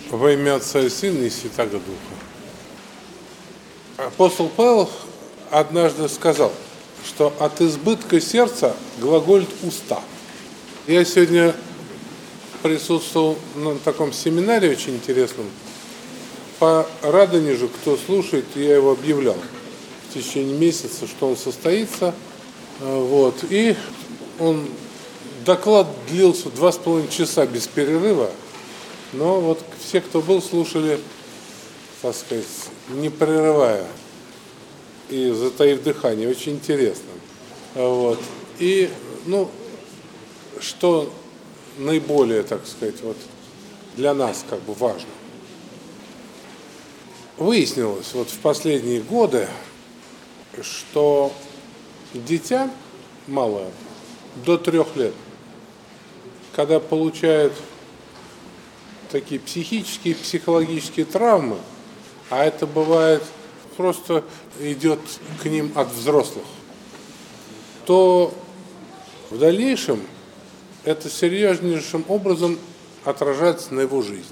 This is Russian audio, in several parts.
Во имя Отца и Сына и Святаго Духа. Апостол Павел однажды сказал, что от избытка сердца глаголят уста. Я сегодня присутствовал на таком семинаре очень интересном. По Радонежу, кто слушает, я его объявлял в течение месяца, что он состоится. И доклад длился 2,5 часа без перерыва. Но вот все, кто был, слушали, так сказать, не прерывая и затаив дыхание. Очень интересно. И, что наиболее, так сказать, для нас важно. Выяснилось в последние годы, что дитя малое, до 3 лет, когда получает такие психические, психологические травмы, а это бывает просто идет к ним от взрослых, то в дальнейшем это серьезнейшим образом отражается на его жизни.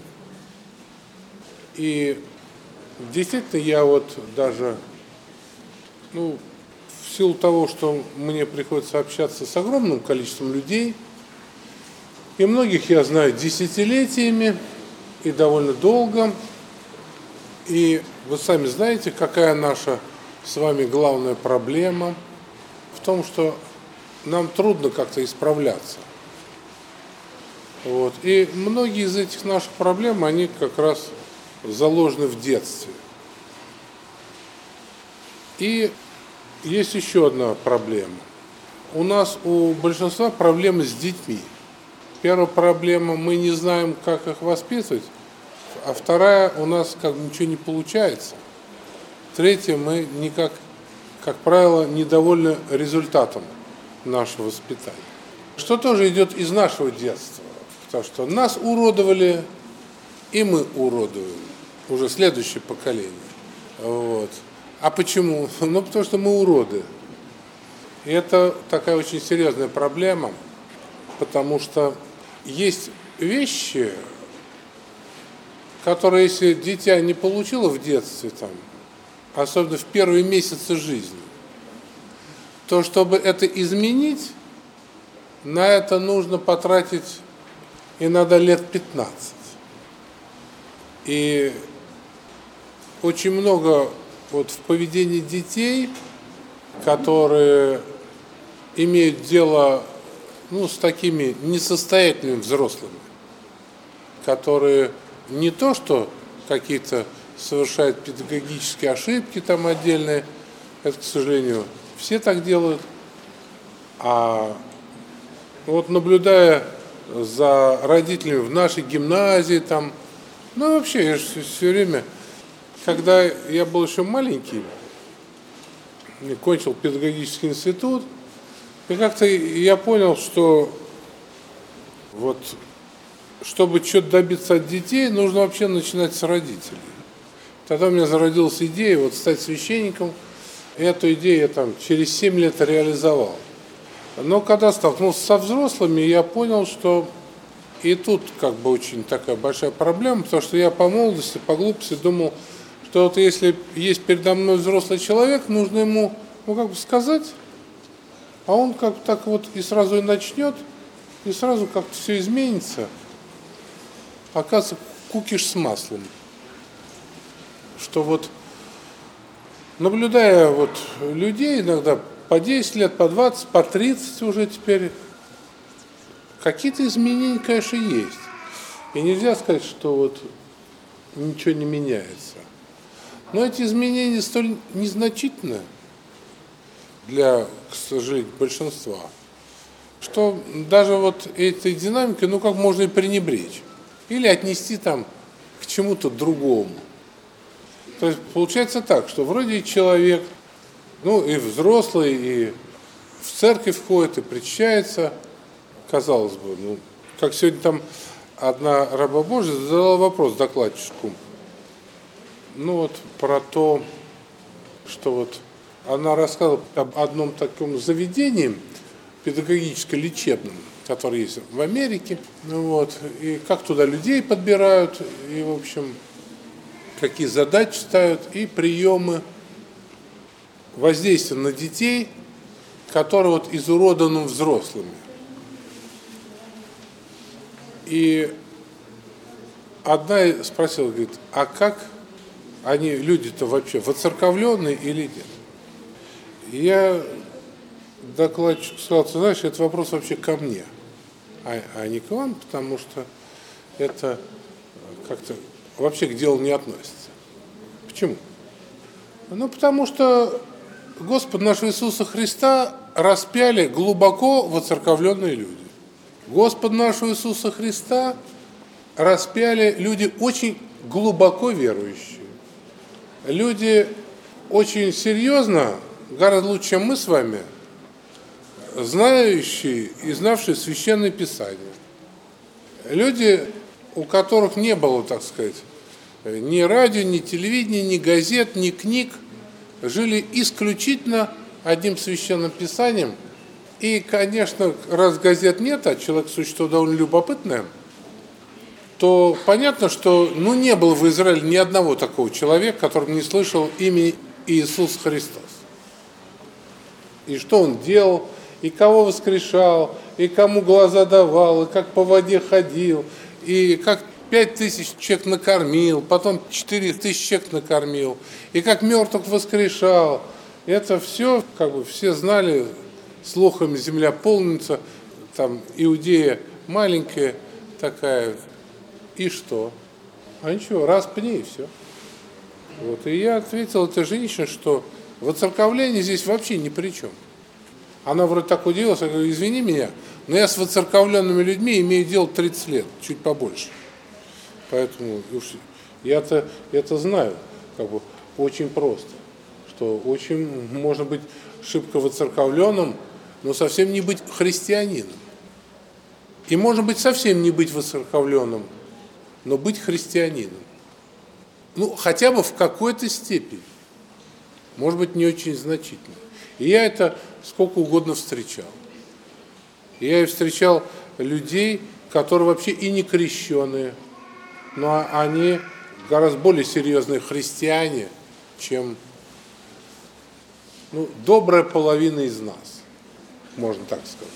И действительно я даже, в силу того, что мне приходится общаться с огромным количеством людей, и многих я знаю десятилетиями и довольно долго. И вы сами знаете, какая наша с вами главная проблема в том, что нам трудно как-то исправляться. И многие из этих наших проблем, они как раз заложены в детстве. И есть еще одна проблема. У большинства проблемы с детьми. Первая проблема, мы не знаем, как их воспитывать, а вторая, у нас ничего не получается. Третья, мы как правило, недовольны результатом нашего воспитания. Что тоже идет из нашего детства, потому что нас уродовали, и мы уродуем, уже следующее поколение. А почему? Потому что мы уроды. И это такая очень серьезная проблема, потому что есть вещи, которые, если дитя не получило в детстве, особенно в первые месяцы жизни, то чтобы это изменить, на это нужно потратить иногда лет 15. И очень много в поведении детей, которые имеют дело с такими несостоятельными взрослыми, которые не то, что какие-то совершают педагогические ошибки отдельные, это, к сожалению, все так делают, а наблюдая за родителями в нашей гимназии, вообще, я же все время, когда я был еще маленький, кончил педагогический институт, и как-то я понял, что чтобы что-то добиться от детей, нужно вообще начинать с родителей. Тогда у меня зародилась идея стать священником, и эту идею я через 7 лет реализовал. Но когда столкнулся со взрослыми, я понял, что и тут очень такая большая проблема, потому что я по молодости, по глупости думал, что если есть передо мной взрослый человек, нужно ему, сказать, а он и сразу и начнет, и сразу как-то все изменится. Оказывается, кукиш с маслом. Что наблюдая людей иногда по 10 лет, по 20, по 30 уже теперь, какие-то изменения, конечно, есть. И нельзя сказать, что ничего не меняется. Но эти изменения столь незначительны для, к сожалению, большинства, что даже этой динамикой, можно и пренебречь. Или отнести к чему-то другому. То есть получается так, что вроде человек, и взрослый, и в церковь ходит, и причащается, казалось бы, как сегодня одна раба Божия задала вопрос докладчику, про то, что она рассказывала об одном таком заведении педагогически-лечебном, который есть в Америке, вот, и как туда людей подбирают, и, в общем, какие задачи ставят, и приемы воздействия на детей, которые вот изуроданы взрослыми. И одна спросила, говорит, а как они, люди-то вообще, воцерковленные или нет? И я докладчику сказал, ты знаешь, это вопрос вообще ко мне, а не к вам, потому что это как-то вообще к делу не относится. Почему? Ну, потому что Господа нашего Иисуса Христа распяли глубоко воцерковленные люди. Господа нашего Иисуса Христа распяли люди очень глубоко верующие. Люди очень серьезно, гораздо лучше, чем мы с вами, знающие и знавшие Священное Писание. Люди, у которых не было, так сказать, ни радио, ни телевидения, ни газет, ни книг, жили исключительно одним Священным Писанием. И, конечно, раз газет нет, а человек существо довольно любопытное, то понятно, что не было в Израиле ни одного такого человека, который не слышал имени Иисус Христос. И что он делал, и кого воскрешал, и кому глаза давал, и как по воде ходил, и как 5000 человек накормил, потом 4000 человек накормил, и как мертвых воскрешал. Это все, все знали, слухами земля полнится, там Иудея маленькая такая, и что? А ничего, распни и все. Вот, и я ответил этой женщине, что воцерковление здесь вообще ни при чем. Она вроде так удивилась, я говорю, извини меня, но я с воцерковленными людьми имею дело 30 лет, чуть побольше. Поэтому я-то это знаю, очень просто, что очень можно быть шибко воцерковленным, но совсем не быть христианином. И можно быть совсем не быть воцерковленным, но быть христианином. Хотя бы в какой-то степени. Может быть, не очень значительно. И я это сколько угодно встречал. И я и встречал людей, которые вообще и не крещеные, но они гораздо более серьезные христиане, чем добрая половина из нас, можно так сказать.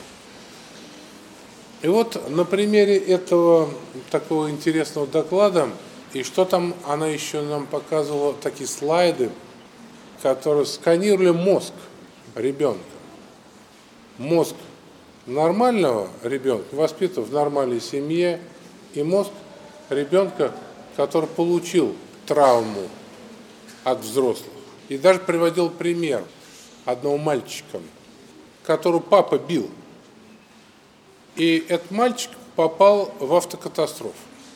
И вот на примере этого такого интересного доклада, и что там она еще нам показывала, такие слайды, которые сканировали мозг ребенка. Мозг нормального ребенка, воспитан в нормальной семье, и мозг ребенка, который получил травму от взрослых. И даже приводил пример одного мальчика, которого папа бил. И этот мальчик попал в автокатастрофу.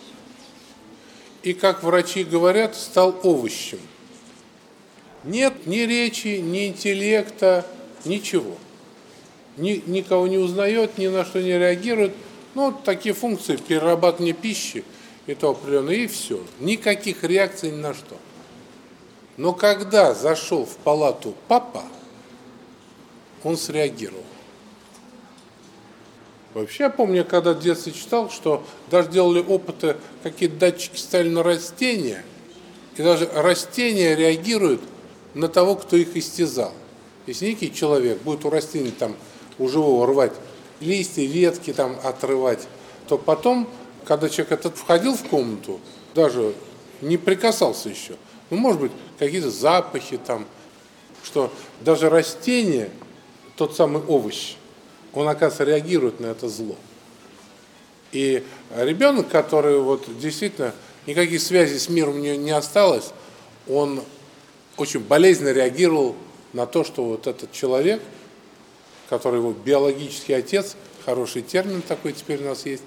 И, как врачи говорят, стал овощем. Нет ни речи, ни интеллекта, ничего. Никого не узнает, ни на что не реагирует. Такие функции перерабатывания пищи, и то определенные, и все. Никаких реакций ни на что. Но когда зашел в палату папа, он среагировал. Вообще, я помню, когда в детстве читал, что даже делали опыты, какие датчики ставили на растения, и даже растения реагируют на того, кто их истязал. Если некий человек будет у растений у живого рвать листья, ветки отрывать, то потом, когда человек этот входил в комнату, даже не прикасался еще, может быть, какие-то запахи что даже растение, тот самый овощ, он, оказывается, реагирует на это зло. И ребенок, который действительно никаких связей с миром у него не осталось, он очень болезненно реагировал на то, что этот человек, который его биологический отец, хороший термин такой теперь у нас есть,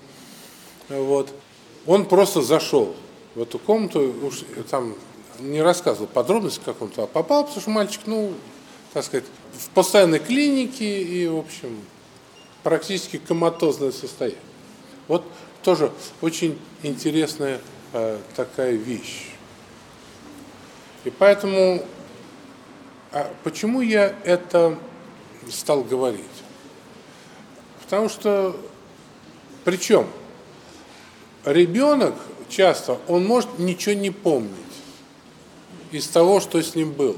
он просто зашел в эту комнату, уж не рассказывал подробности, как он туда попал, потому что мальчик, так сказать, в постоянной клинике и, в общем, практически коматозное состояние. Тоже очень интересная такая вещь. И поэтому, почему я это стал говорить? Потому что Причем ребенок часто, он может ничего не помнить из того, что с ним было.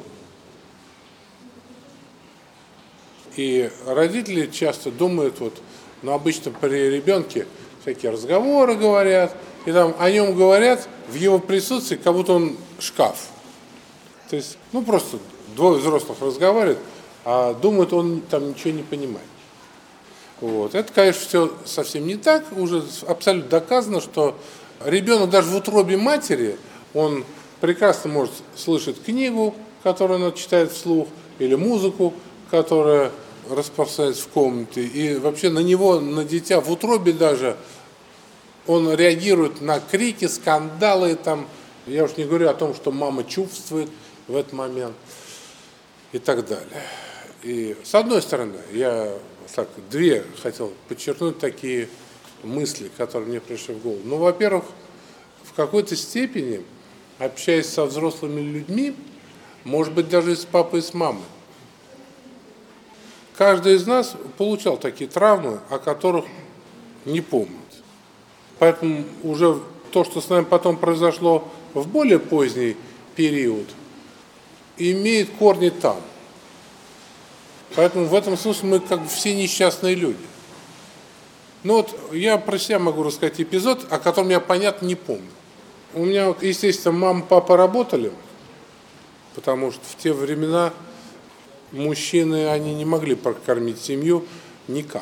И родители часто думают, обычно при ребенке всякие разговоры говорят, и там о нем говорят в его присутствии, как будто он шкаф. То есть, просто двое взрослых разговаривают, а думают, он там ничего не понимает. Это, конечно, все совсем не так. Уже абсолютно доказано, что ребенок даже в утробе матери, он прекрасно может слышать книгу, которую она читает вслух, или музыку, которая распространяется в комнате. И вообще на него, на дитя в утробе даже, он реагирует на крики, скандалы. Там, я уж не говорю о том, что мама чувствует в этот момент и так далее. И с одной стороны, я две хотел подчеркнуть такие мысли, которые мне пришли в голову. Во-первых, в какой-то степени, общаясь со взрослыми людьми, может быть, даже и с папой, и с мамой, каждый из нас получал такие травмы, о которых не помнит. Поэтому уже то, что с нами потом произошло в более поздний период, имеет корни там. Поэтому в этом смысле мы как бы все несчастные люди. Я про себя могу рассказать эпизод, о котором я, понятно, не помню. У меня, естественно, мама, папа работали, потому что в те времена мужчины, они не могли прокормить семью никак.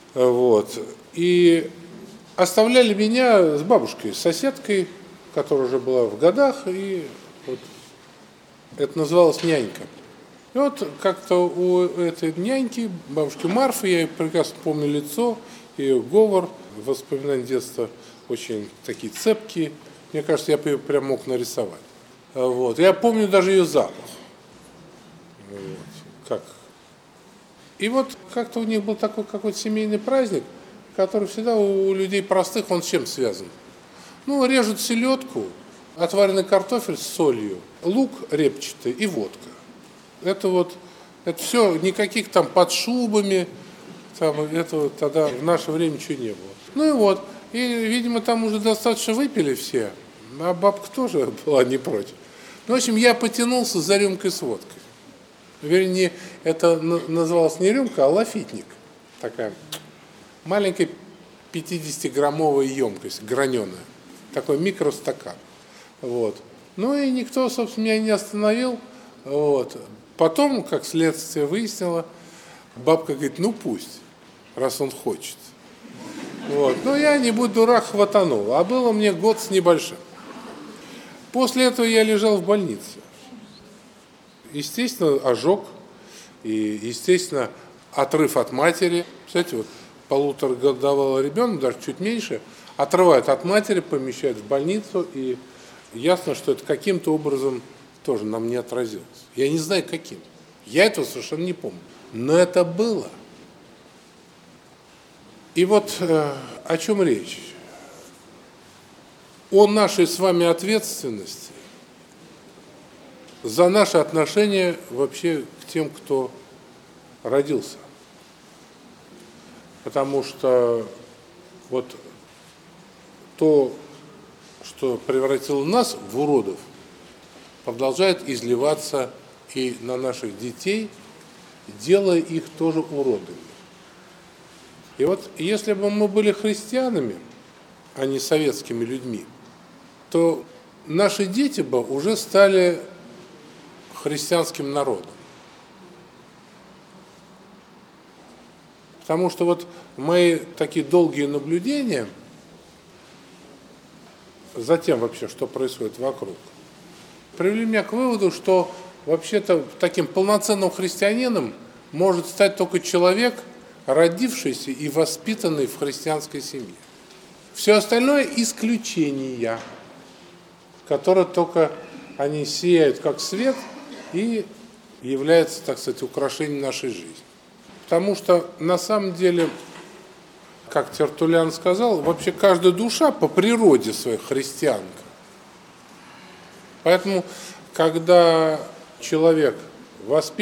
И оставляли меня с бабушкой, с соседкой, которая уже была в годах, и это называлось нянька. И как-то у этой няньки, бабушки Марфы, я прекрасно помню лицо, ее говор, воспоминания детства очень такие цепкие. Мне кажется, я бы ее прям мог нарисовать. Я помню даже ее запах. И как-то у них был такой какой-то семейный праздник, который всегда у людей простых, он с чем связан? Режут селедку, отваренный картофель с солью, лук репчатый и водка. Это все, никаких там под шубами, этого тогда в наше время ничего не было. И, видимо, там уже достаточно выпили все, а бабка тоже была не против. В общем, я потянулся за рюмкой с водкой. Вернее, это называлось не рюмка, а лафитник. Такая маленькая 50-граммовая емкость, граненая. Такой микростакан. И никто, собственно, меня не остановил. Потом, как следствие выяснило, бабка говорит, пусть, раз он хочет. Я, не будь дурак, хватанул. А было мне год с небольшим. После этого я лежал в больнице. Естественно, ожог и, естественно, отрыв от матери. Кстати, полуторагодовалый ребенок, даже чуть меньше, отрывают от матери, помещают в больницу, и ясно, что это каким-то образом тоже на мне отразилось. Я не знаю, каким. Я этого совершенно не помню. Но это было. И о чем речь? О нашей с вами ответственности за наше отношение вообще к тем, кто родился. Потому что то, что превратило нас в уродов, продолжает изливаться и на наших детей, делая их тоже уродами. И если бы мы были христианами, а не советскими людьми, то наши дети бы уже стали христианским народом. Потому что мои такие долгие наблюдения за тем вообще, что происходит вокруг, привели меня к выводу, что вообще-то таким полноценным христианином может стать только человек, родившийся и воспитанный в христианской семье. Все остальное исключения, которые только они сияют как свет и являются, так сказать, украшением нашей жизни. Потому что на самом деле, как Тертуллиан сказал, вообще каждая душа по природе своей христианка. Поэтому, когда человек,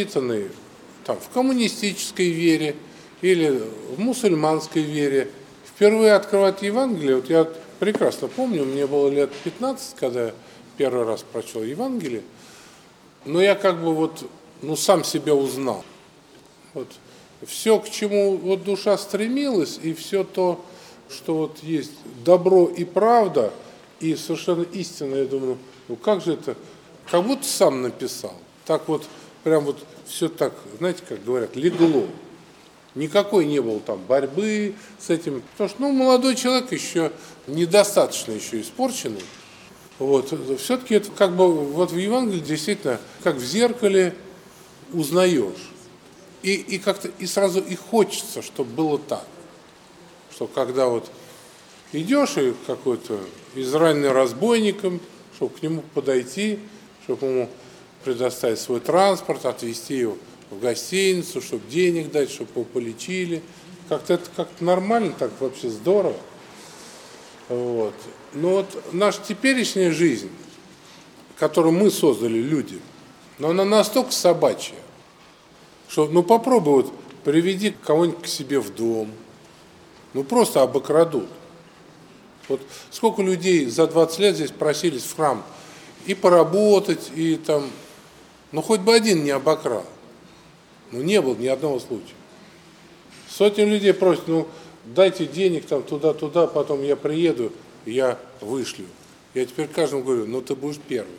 воспитанный в коммунистической вере или в мусульманской вере, в впервые открывать Евангелие, вот я прекрасно помню, мне было лет 15, когда я первый раз прочел Евангелие, но я как бы вот, сам себя узнал. Вот. Все, к чему вот душа стремилась, и все то, что вот есть добро и правда, и совершенно истина, я думаю, как же это, как будто сам написал. Так вот, прям вот все так, знаете, как говорят, легло. Никакой не было там борьбы с этим. Потому что, молодой человек еще недостаточно еще испорченный. Вот. Все-таки это как бы вот в Евангелии действительно, как в зеркале узнаешь. И как-то и сразу и хочется, чтобы было так. Что когда вот идешь и какой-то израненный разбойником, чтобы к нему подойти, чтобы ему предоставить свой транспорт, отвезти его в гостиницу, чтобы денег дать, чтобы его полечили. Как-то это как-то нормально, так вообще здорово. Вот. Но вот наша теперешняя жизнь, которую мы создали, люди, но она настолько собачья, что попробуй вот приведи кого-нибудь к себе в дом, просто обокрадут. Вот сколько людей за 20 лет здесь просились в храм и поработать, и там, хоть бы один не обокрал. Не было ни одного случая. Сотни людей просят, дайте денег там туда-туда, потом я приеду, я вышлю. Я теперь каждому говорю, ты будешь первый.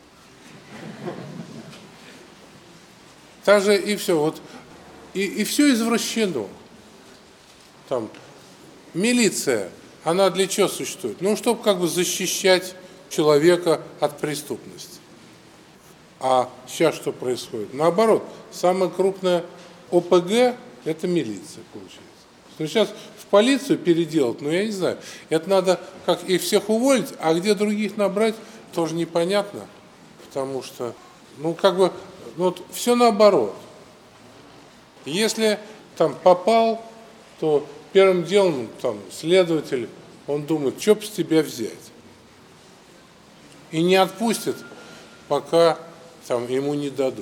Так же и все, вот, и все извращено. Там, милиция, она для чего существует? Чтобы как бы защищать человека от преступности. А сейчас что происходит? Наоборот, самая крупная ОПГ – это милиция, получается. Сейчас в полицию переделать, я не знаю. Это надо как их всех уволить, а где других набрать, тоже непонятно. Потому что, все наоборот. Если там попал, то первым делом следователь, он думает, что бы с тебя взять. И не отпустит, пока ему не дадут.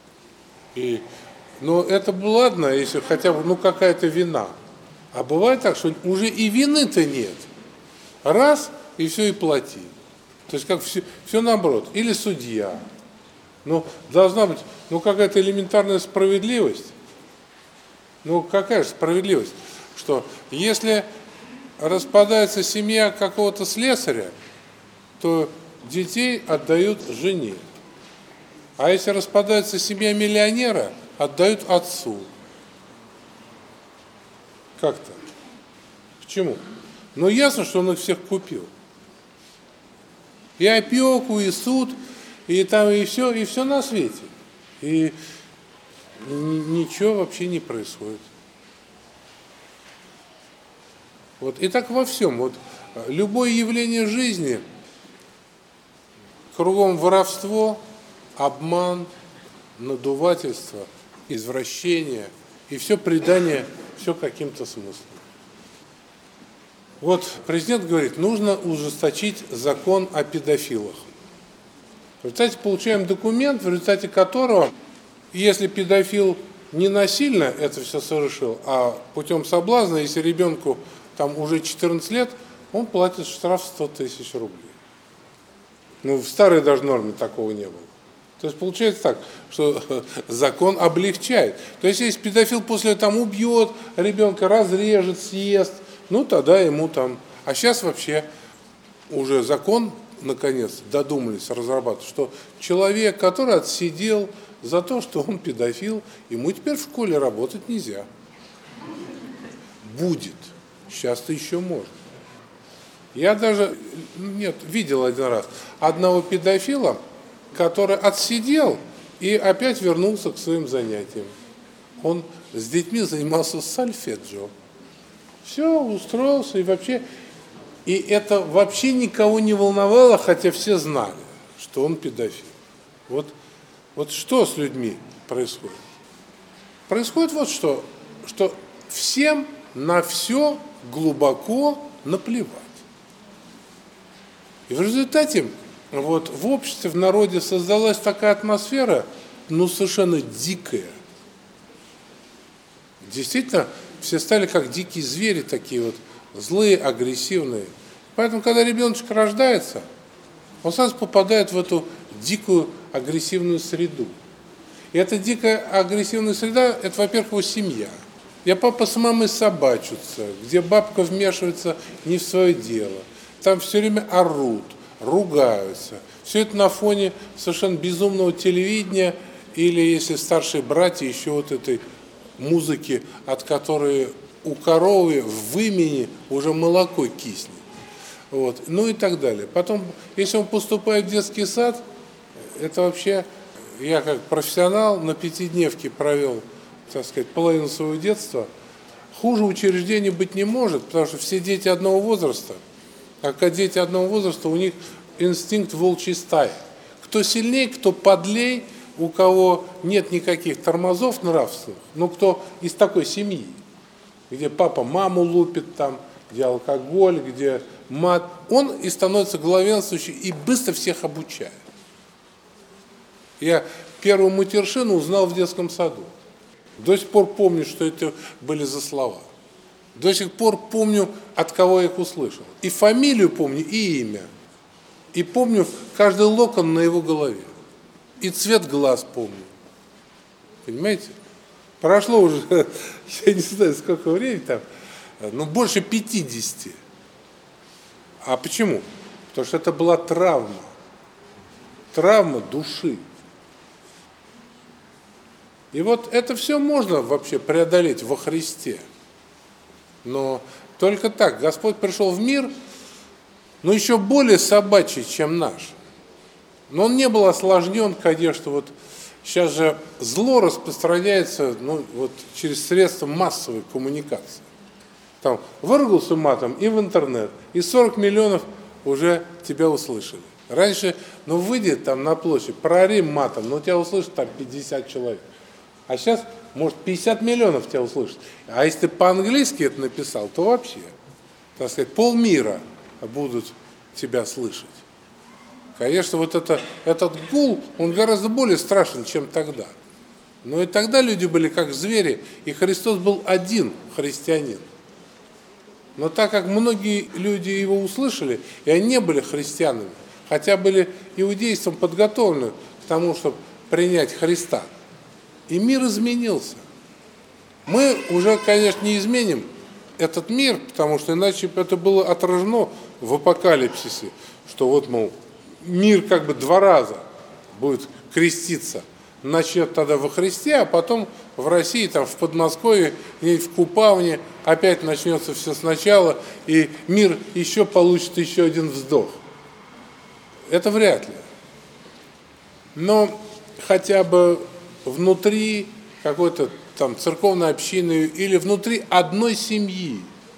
Это бы ладно, если хотя бы какая-то вина. А бывает так, что уже и вины-то нет. Раз, и все, и плати. То есть как все наоборот. Или судья. Должна быть какая-то элементарная справедливость. Какая же справедливость? Что если распадается семья какого-то слесаря, то детей отдают жене. А если распадается семья миллионера, отдают отцу. Как так? Почему? Ясно, что он их всех купил. И опеку, и суд, и все на свете. И ничего вообще не происходит. И так во всем. Любое явление жизни, кругом воровство, обман, надувательство, извращение и все придание, все каким-то смыслом. Президент говорит, нужно ужесточить закон о педофилах. В результате получаем документ, в результате которого, если педофил не насильно это все совершил, а путем соблазна, если ребенку уже 14 лет, он платит штраф 100 тысяч рублей. В старой даже норме такого не было. То есть получается так, что закон облегчает. То есть если педофил после убьет ребенка, разрежет, съест, тогда ему А сейчас вообще уже закон, наконец, додумались разрабатывать, что человек, который отсидел за то, что он педофил, ему теперь в школе работать нельзя. Будет. Сейчас-то еще можно. Я даже видел один раз одного педофила, который отсидел и опять вернулся к своим занятиям. Он с детьми занимался сольфеджио. Все, устроился и вообще... И это вообще никого не волновало, хотя все знали, что он педофил. Вот что с людьми происходит? Происходит что всем на все глубоко наплевать. И в результате в обществе, в народе создалась такая атмосфера, совершенно дикая. Действительно, все стали как дикие звери такие злые, агрессивные. Поэтому, когда ребеночек рождается, он сразу попадает в эту дикую агрессивную среду. И эта дикая агрессивная среда, это, во-первых, его семья. Где папа с мамой собачатся, где бабка вмешивается не в свое дело. Там все время орут, ругаются. Все это на фоне совершенно безумного телевидения или, если старшие братья, еще вот этой музыки, от которой у коровы в вымени уже молоко киснет. Вот. Ну и так далее. Потом, если он поступает в детский сад, это вообще, я как профессионал на пятидневке провел, так сказать, половину своего детства, хуже учреждения быть не может, потому что все дети одного возраста, а когда дети одного возраста, у них инстинкт волчьей стаи. Кто сильнее, кто подлей, у кого нет никаких тормозов нравственных, но кто из такой семьи, где папа маму лупит, там, где алкоголь, где мат, он и становится главенствующим и быстро всех обучает. Я первую матершину узнал в детском саду. До сих пор помню, что это были за слова. До сих пор помню, от кого я их услышал. И фамилию помню, и имя. И помню каждый локон на его голове. И цвет глаз помню. Понимаете? Прошло уже, я не знаю, сколько времени там, но больше 50. А почему? Потому что это была травма. Травма души. И вот это все можно вообще преодолеть во Христе. Но только так. Господь пришел в мир, но еще более собачий, чем наш. Но он не был осложнен, конечно, вот сейчас же зло распространяется вот через средства массовой коммуникации. Там выругался матом и в интернет, и 40 миллионов уже тебя услышали. Раньше, выйдет там на площадь, проори матом, тебя услышит там 50 человек. А сейчас, может, 50 миллионов тебя услышат. А если ты по-английски это написал, то вообще, так сказать, полмира будут тебя слышать. Конечно, вот этот гул, он гораздо более страшен, чем тогда. Но и тогда люди были как звери, и Христос был один христианин. Но так как многие люди его услышали, и они не были христианами, хотя были иудейством подготовлены к тому, чтобы принять Христа, и мир изменился. Мы уже, конечно, не изменим этот мир, потому что иначе это было отражено в апокалипсисе, что вот, мол, мир как бы 2 раза будет креститься. Начнет тогда во Христе, а потом в России, там, в Подмосковье, в Купавне опять начнется все сначала, и мир еще получит еще один вздох. Это вряд ли. Но хотя бы внутри какой-то там церковной общины или внутри одной семьи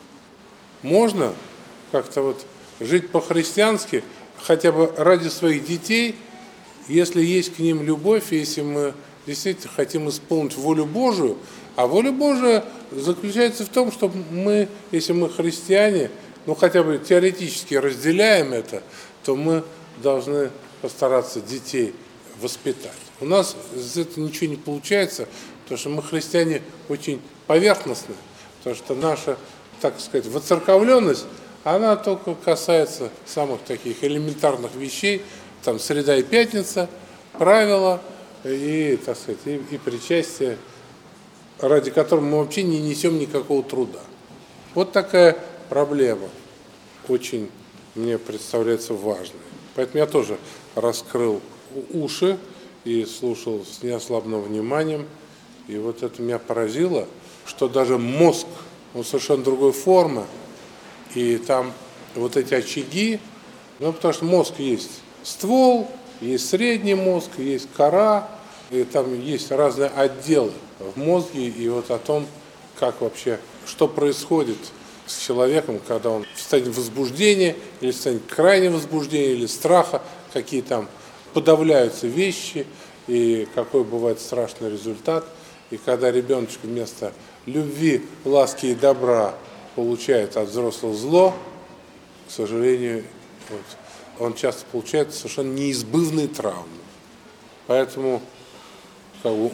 можно как-то вот жить по-христиански, хотя бы ради своих детей, если есть к ним любовь, если мы действительно хотим исполнить волю Божию. А воля Божия заключается в том, что мы, если мы христиане, хотя бы теоретически разделяем это, то мы должны постараться детей воспитать. У нас из этого ничего не получается, потому что мы, христиане, очень поверхностны, потому что наша, так сказать, воцерковленность, она только касается самых таких элементарных вещей, там среда и пятница, правила и, так сказать, и причастие, ради которого мы вообще не несем никакого труда. Вот такая проблема очень мне представляется важной. Поэтому я тоже раскрыл уши и слушал с неослабным вниманием. И вот это меня поразило, что даже мозг, он совершенно другой формы, и там вот эти очаги, потому что мозг есть ствол, есть средний мозг, есть кора, и там есть разные отделы в мозге, и вот о том, как вообще, что происходит с человеком, когда он в состоянии возбуждения, или в состоянии крайнего возбуждения, или страха, какие там подавляются вещи, и какой бывает страшный результат. И когда ребеночек вместо любви, ласки и добра получает от взрослого зло, к сожалению, он часто получает совершенно неизбывные травмы. Поэтому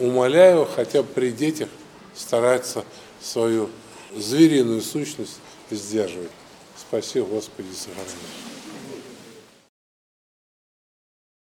умоляю хотя бы при детях стараться свою звериную сущность сдерживать. Спаси, Господи, сохрани.